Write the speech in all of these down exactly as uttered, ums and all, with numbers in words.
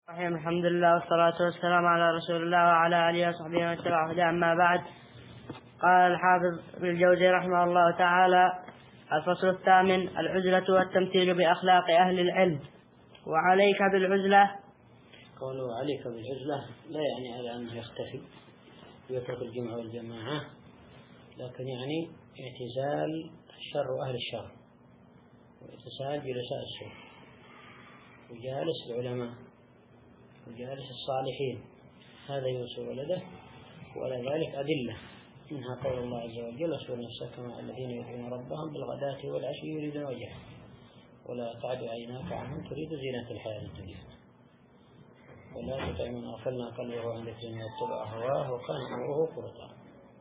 الرحيم. الحمد لله والصلاة والسلام على رسول الله وعلى آله وصحبه ومن تبعهم بإحسان. أما بعد، قال الحافظ ابن الجوزي رحمه الله تعالى: الفصل الثامن: العزلة والتمثيل بأخلاق أهل العلم. وعليك بالعزلة. قوله عليك بالعزلة لا يعني على أنه يختفي ويترك الجمع والجماعة، لكن يعني اعتزال الشر وأهل الشر، واعتزال جلساء السوء، وجالس العلماء، وجالس الصالحين. هذا يوصل ولده. ولا ذلك أدلة، منها قول الله عز وجل: اصبر نفسك كما الذين يدعون ربهم بالغداة والعشي يريدون وجهه ولا تعد عيناك عنهم تريد زينة الحياة الدنيا ولا تطع من أغفلنا قلبه عن ذكرنا واتبع هواه وكان أمره فرطا.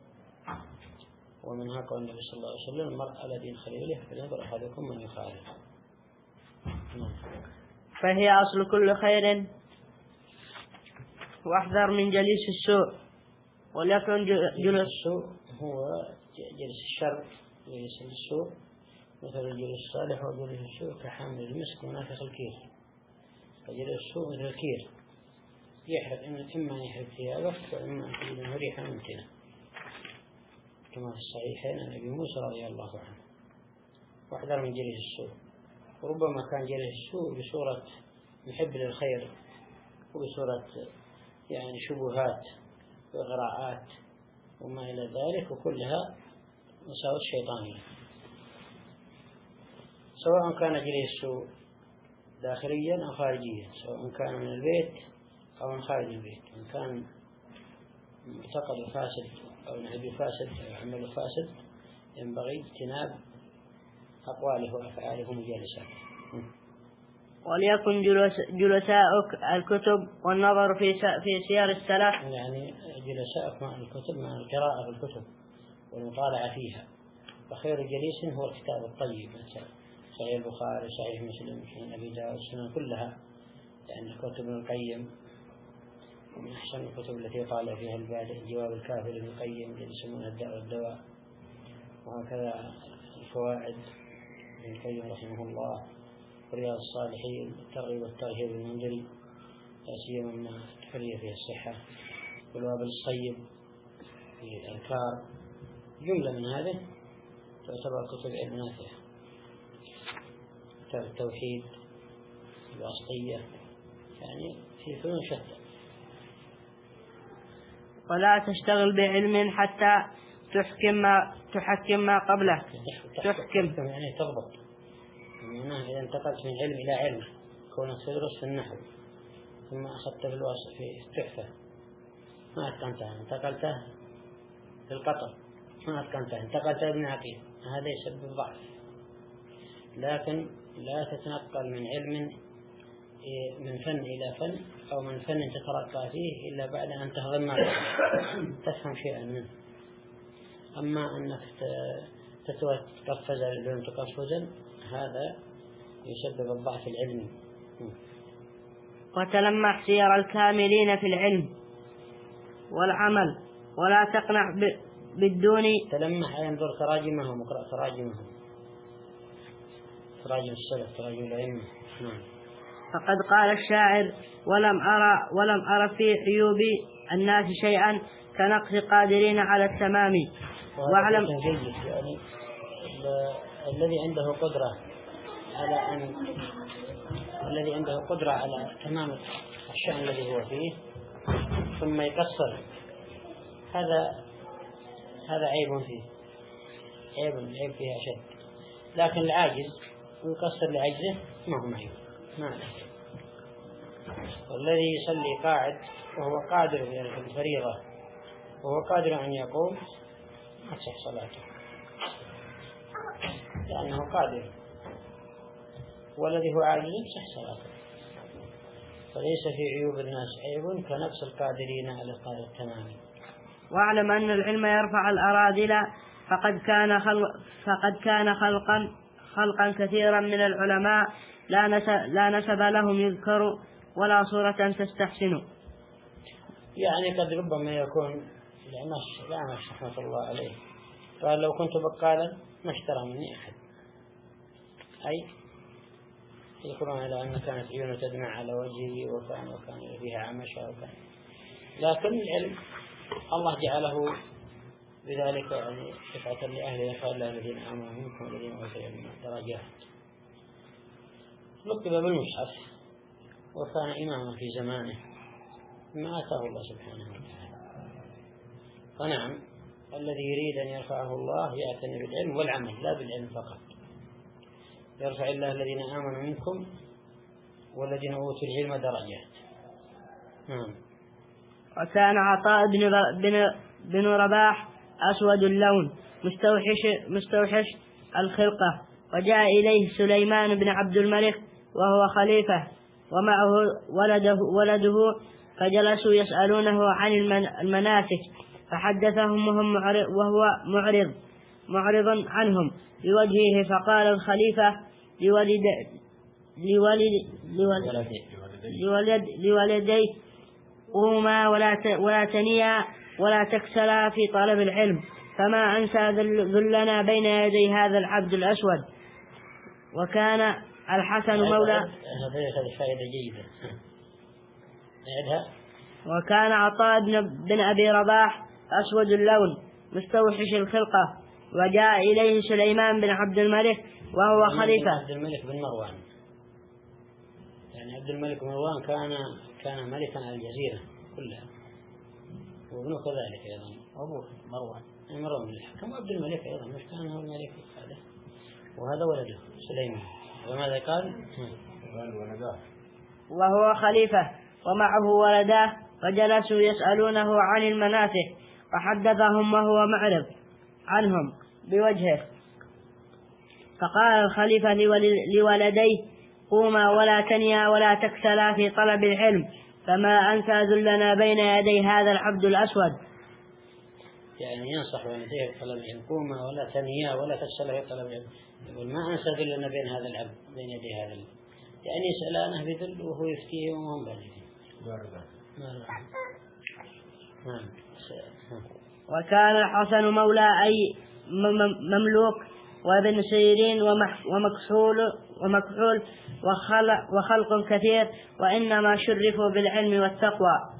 ومنها قول النبي صلى الله عليه وسلم: المرء على دين خليله فلينظر أحدكم من يخالف. فهي أصل كل خير، واحذر من جليس السوء. وليكن جلس السوء هو جلس الشر، جلس السوء مثل الجلس الصالح، وجلس السوء كحامل المسك ونافخ الكير. فجلس السوء مثل الكير يحرق، إما يحرق ثيابك وإما أن تجد منه ريحا ممتنة، كما في الصحيحين عن أبي موسى رضي الله عنه. واحذر من جلس السوء. وربما كان جلس السوء بصورة محب للخير، وبصورة يعني شبهات وغراءات وما إلى ذلك، وكلها مساوئ شيطانية. سواء كان جلس السوء داخليا أو خارجيا، سواء كان من البيت أو من خارج البيت، إن كان معتقد فاسد أو نهج فاسد أو عمل فاسد، ينبغي اجتناب أقواله وأفعاله مجالساته. وليكن جلساؤك الكتب والنظر في في سير السلف، يعني جلساؤك مع الكتب، مع القراءة في الكتب والمطالعة فيها. وخير جليس هو الكتاب الطيب، مثل صحيح البخاري، صحيح مسلم، سنن أبي داود، السنن كلها، لأن كتب ابن القيم ومن أحسن الكتب التي قال فيها البادئ جواب الكافر ابن القيم الذي يسمونه الداء والدواء. وهكذا الفوائد ابن القيم رحمه الله، ورياض الصالحين، الترغيب والترهيب المنذري، لا سيما من الحرية فيها الصحة، والوابل الصيب في الأذكار. جملة من هذه تعتبر كتب علم نافعة. كتاب التوحيد، الواسطية، يعني في فنون شتى. ولا تشتغل بعلم حتى تحكم ما تحكم ما قبله. تحكم يعني تضبط. معناه إذا انتقلت من علم إلى علم، كونك تدرس في النحو ثم أخذت في الوصف في التحفة ما أتقنتها، انتقلت في القطر ما أتقنتها، انتقلت ابن عقيل، هذا يسبب ضعف. لكن لا تتنقل من علم من فن إلى فن، أو من فن تترقى فيه إلا بعد أن تهضم ما تفهم شيئا منه. أما أنك تتقفز العلم تقفزا، هذا يسبب الضعف العلمي. وتلمح سير الكاملين في العلم والعمل، ولا تقنع بالدون. تلمح ينظر تراجمهم، وقرأ تراجمهم، تراجم السلف، تراجم الأئمة. نعم. فقد قال الشاعر: ولم أرى ولم أرى في عيوب الناس شيئا كنقص قادرين على التمام. واعلم جيد، يعني الذي عنده قدرة على أن الذي عنده قدرة على تمام الشأن الذي هو فيه ثم يقصر، هذا هذا عيب فيه، عيب عيب فيه أشد. لكن العاجز ويقصر لعجزه ما هو معيب. نعم. والذي يصلي قاعد وهو قادر في الفريضة وهو قادر أن يقوم ما تصح صلاته، لأنه قادر. والذي هو عاجز تصح صلاته. فليس في عيوب الناس عيب كنقص القادرين على القادر التمام. واعلم أن العلم يرفع الأراذل، فقد كان خلق فقد كان خلقا خلقا كثيرا من العلماء لا نسب, لا نسب لهم يذكر ولا صورة تستحسن. يعني قد ربما يكون العمش العمش رحمة الله عليه قال: لو كنت بقالا ما اشترى مني أحد. أي يذكرون إلى أن كانت عيونه تدمع على وجهه وكان وكان فيها عمشة وكان، لكن العلم الله جعله بذلك يعني شفعة لأهله، قال الذين آمنوا منكم والذين أوتوا العلم درجات. لقب بالمصحف وكان إماما في زمانه ما آتاه الله سبحانه وتعالى. فنعم الذي يريد أن يرفعه الله يأتني بالعلم والعمل، لا بالعلم فقط. يرفع الله الذين آمنوا منكم والذين أوتوا العلم درجات. نعم. وكان عطاء بن بن بن رباح أسود اللون مستوحش مستوحش الخلقة، وجاء إليه سليمان بن عبد الملك وهو خليفة ومعه ولده ولده فجلسوا يسألونه عن المناسك، فحدثهم وهو معرض معرض عنهم بوجهه، فقال الخليفة لولد لولد لولد لولديه قوما ولا ولا تنيا ولا تكسلا في طلب العلم، فما أنسى ذلنا بين يدي هذا العبد الأسود. وكان الحسن مولى هذه فائدة جيدة. وكان عطاء بن, بن أبي رباح أسود اللون مستوحش الخلقة، وجاء إليه سليمان بن عبد الملك وهو خليفة. عبد الملك بن مروان، يعني عبد الملك بن مروان كان كان ملكا على الجزيرة كلها، وابنه كذلك أيضا أبوه مروان مروان بن الحكم، وعبد الملك أيضا مش كان هو الملك هذا، وهذا ولده سليمان. وماذا قال؟ قال ولده وهو خليفة ومعه ولداه، فجلسوا يسألونه عن المناسك، فحدثهم وهو معرض عنهم بوجهه، فقال الخليفة لولديه قوما ولا تنيا ولا تكسلا في طلب العلم، فما أنسى ذلنا بين يدي هذا العبد الأسود. يعني ينصح والديه بطلب العلم، قوما ولا تنيا ولا تكسلا في طلب العلم، يقول ما أنسى ذلنا بين هذا العبد بين يدي هذا العبد، يعني يسألانه بذل وهو يفتيه وهم بالغين. وكان الحسن مولى أي مملوك وابن سيرين ومكحول ومكحول وخلق كثير، وإنما شرفوا بالعلم والتقوى.